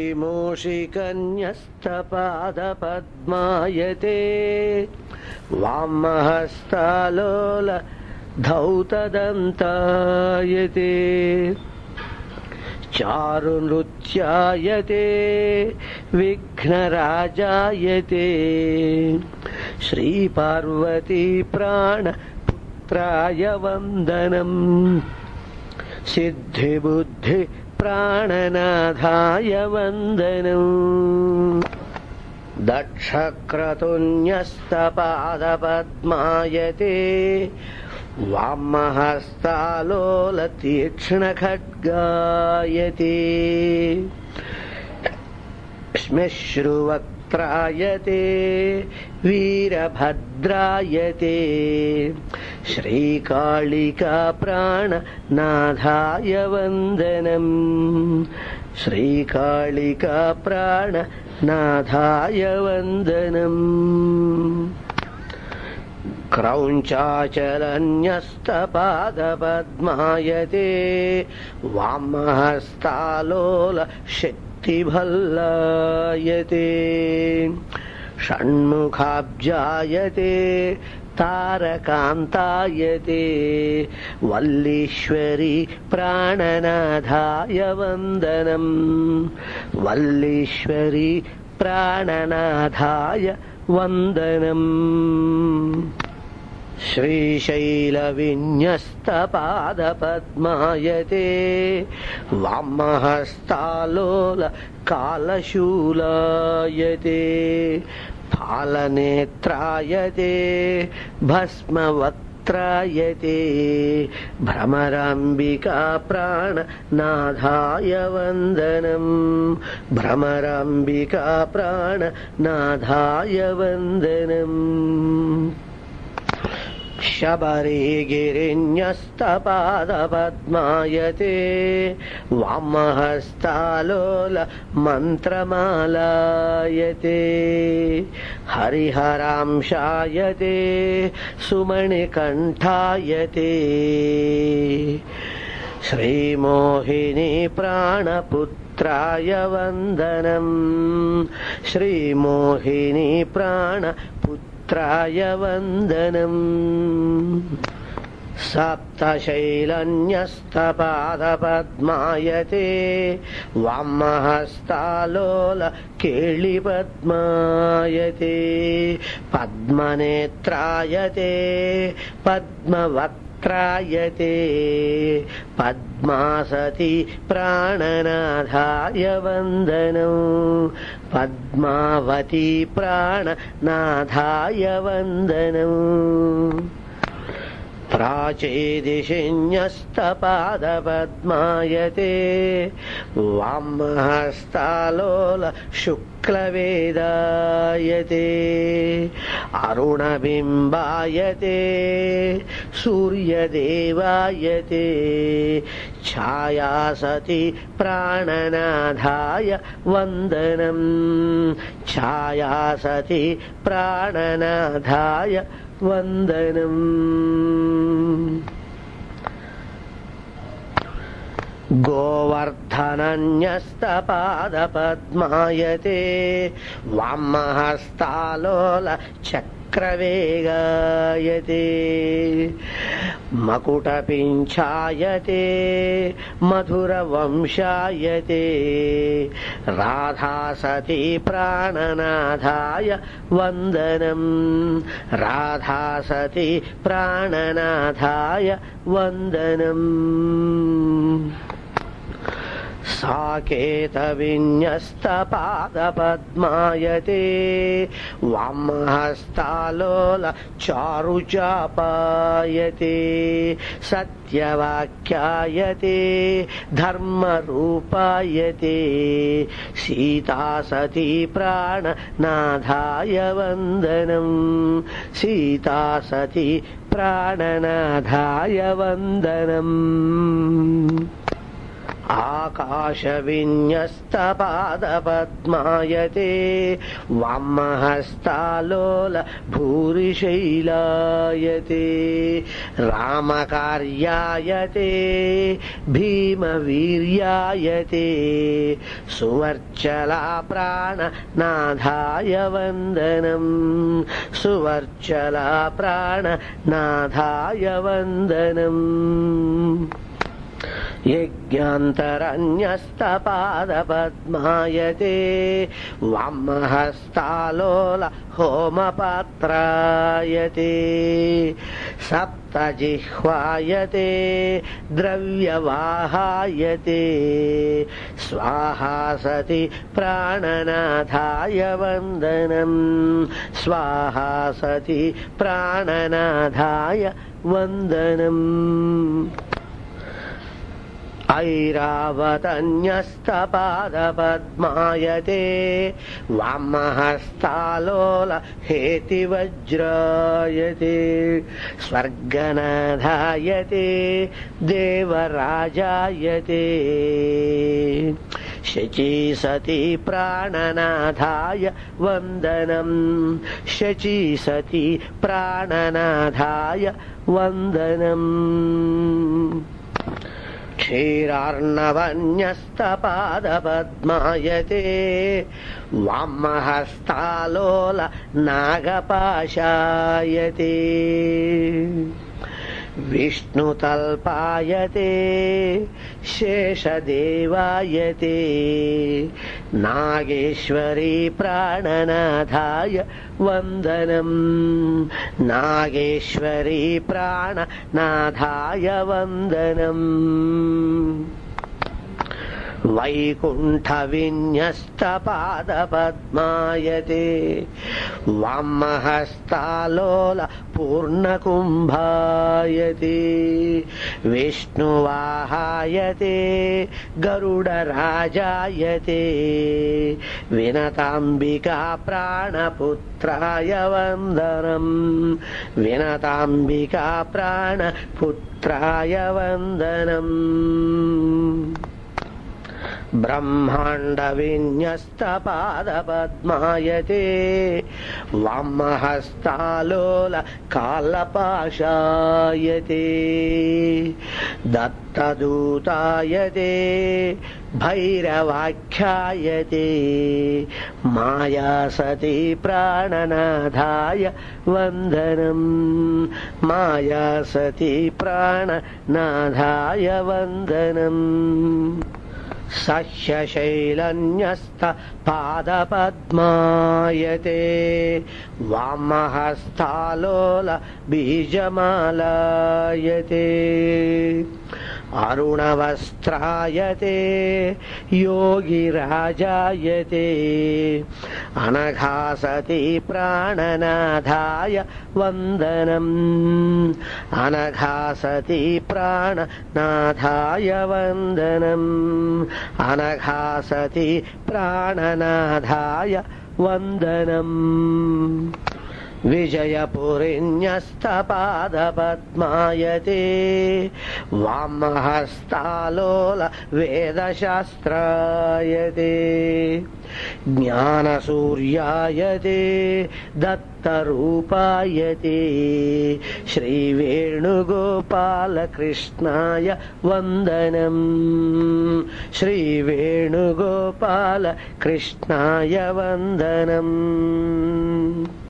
मूषिकन्यस्तपादपद्मायते वामहस्तालोल धौतदन्तायते चारुनृत्यायते विघ्नराजायते श्रीपार्वती प्राणपुत्राय वन्दनम् सिद्धिबुद्धि प्राणनाथाय वन्दनम् दक्षक्रतुन्यस्तपादपद्मायते वामहस्तालोलतीक्ष्णखड्गायते श्मश्रुवक्त्रायते वीरभद्रायते श्रीकालिका प्राणनाथाय वन्दनम् श्रीकालिका प्राणनाथाय वन्दनम् क्रौञ्चाचलन्यस्तपादपद्मायते वामहस्तालोल शक्तिभल्लायते षण्मुखाब्जायते तारकान्तायते वल्लीश्वरी प्राणनाथाय वन्दनम् वल्लीश्वरी प्राणनाथाय वन्दनम् श्रीशैलविन्यस्तपादपद्मायते वामहस्तालोल कालशूलायते फालनेत्रायते भस्मवक्त्रायते भ्रमराम्बिका प्राणनाथाय वन्दनम् भ्रमराम्बिका प्राणनाथाय वन्दनम् शबरिगिरिन्यस्तपादपद्मायते वामहस्तालोल मन्त्रमालायते हरिहरांशायते सुमणिकण्ठायते श्रीमोहिनी प्राणपुत्राय वन्दनम् श्रीमोहिनी प्राणपुत्राय वन्दनम् सप्तशैलन्यस्तपादपद्मायते वामहस्तालोल केळिपद्मायते पद्मनेत्रायते पद्मवक्त्रायते पद्मासती प्राणनाथाय वन्दनम् पद्मावती प्राणनाथाय वन्दनम् प्राचेदिशिन्यस्तपादपद्मायते वामहस्तालोल शुक्लवेदायते अरुणबिम्बायते सूर्यदेवायते छायासती प्राणनाथाय वन्दनम् छायासती प्राणनाथाय वन्दनम् गोवर्धनन्यस्तपादपद्मायते वामहस्तालोल चक्रवेगायते मकुटपिञ्छायते मधुरवंशायते राधासती प्राणनाथाय वन्दनम् राधासती प्राणनाथाय वन्दनम् साकेतविन्यस्तपादपद्मायते वामहस्तालोल चारुचापायते सत्यवाक्यायते धर्मरूपायते सीतासती प्राणनाथाय वन्दनम् सीतासती प्राणनाथाय वन्दनम् ఆకాశవిన్యస్తపాదపద్మాయతే వామహస్తాలోల భూరిశైలాయతే రామకార్యాయతే భీమవీర్యాయతే సువర్చలా ప్రాణనాథాయ వందనం సువర్చలా ప్రాణనాథాయ వందనం యజ్ఞాంతరణ్యస్తపాదపద్మాయతే వామహస్తాలోల హోమపాత్రాయతే సప్తజిహ్వాయతే ద్రవ్యవాహాయతే స్వాహా సతి ప్రాణనాథాయ వందనం స్వాహా సతి ప్రాణనాథాయ వందనం ఐరావతన్యస్తపాదపద్మాయతే వామహస్తాలోల హేతివజ్రాయతే స్వర్గనాథాయతే దేవరాజాయతే శచీసతి ప్రాణనాథాయ వందనం శచీసతి ప్రాణనాథాయ వందనం క్షీరార్ణవన్యస్తపాదపద్మాయతే వామహస్తాలోల నాగపాశాయతే విష్ణుతల్పాయతే శేషదేవాయతే నాగేశ్వరీ ప్రాణనాథాయ వందనం నాగేశ్వరీ ప్రాణనాథాయ వందనం వైకుంఠవిన్యస్తపాదపద్మాయతే వామహస్తాలోల పూర్ణకుంభాయతే విష్ణువాహాయతే గరుడరాజాయతే వినతాంబికా ప్రాణపుత్రాయ వందనం వినతాంబికా ప్రాణపుత్రాయ వందనం బ్రహ్మాండవిన్యస్తపాదపద్మాయతే వామహస్తాలోల కాలపాశాయతే దత్తదూతాయతే భైరవాఖ్యాయతే మాయాసతి ప్రాణనాథాయ వందనం మాయాసతి ప్రాణనాథాయ వందనం సహ్యశైలన్యస్తపాదపద్మాయతే వామహస్తాలోల బీజమాలాయతే అరుణవస్త్రాయతే యోగిరాజాయతే అనఘాసతి ప్రాణనాథాయ వందనం అనఘాసతి ప్రాణనాథాయ వందనం అనఘాసతి ప్రాణనాథాయ వందనం విజయపురిన్యస్తపాదపద్మాయతే వామహస్తాలోల వేదశాస్త్రాయతే జ్ఞానసూర్యాయతే దత్తరూపాయతే శ్రీవేణుగోపాలకృష్ణాయ వందనం శ్రీవేణుగోపాలకృష్ణాయ వందనం